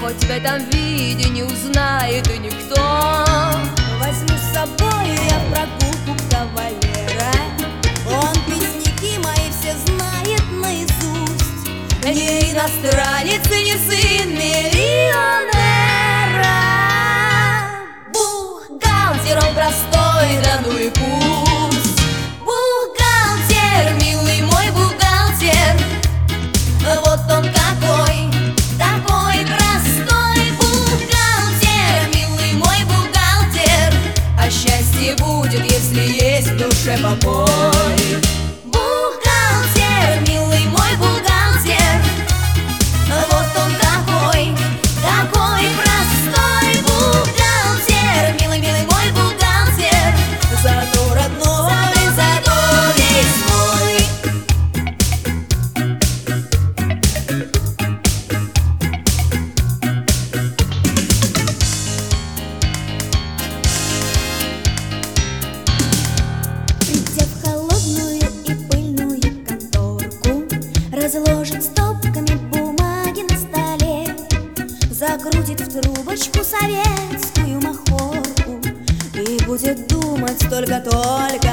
хоть в этом виде не узнает и никто. Возьму с собой я в прогулку кавалера. Он песняки мои все знает наизусть. Не иностранец и не сын миллионера. Бухгалтер он простой, да ну и пусть. Бухгалтер, милый мой бухгалтер, вот он какой, такой простой. Бухгалтер, милый мой бухгалтер, а счастье будет, если есть в душе покой. Бухгалтер, милый мой бухгалтер, вот он какой, такой простой. Бухгалтер, милый, милый мой бухгалтер, Зато родной, зато весь мой. придя в холодную и пыльную конторку, разложит стопками бумаги на столе, закрутит в трубочку советскую махорку и будет думать только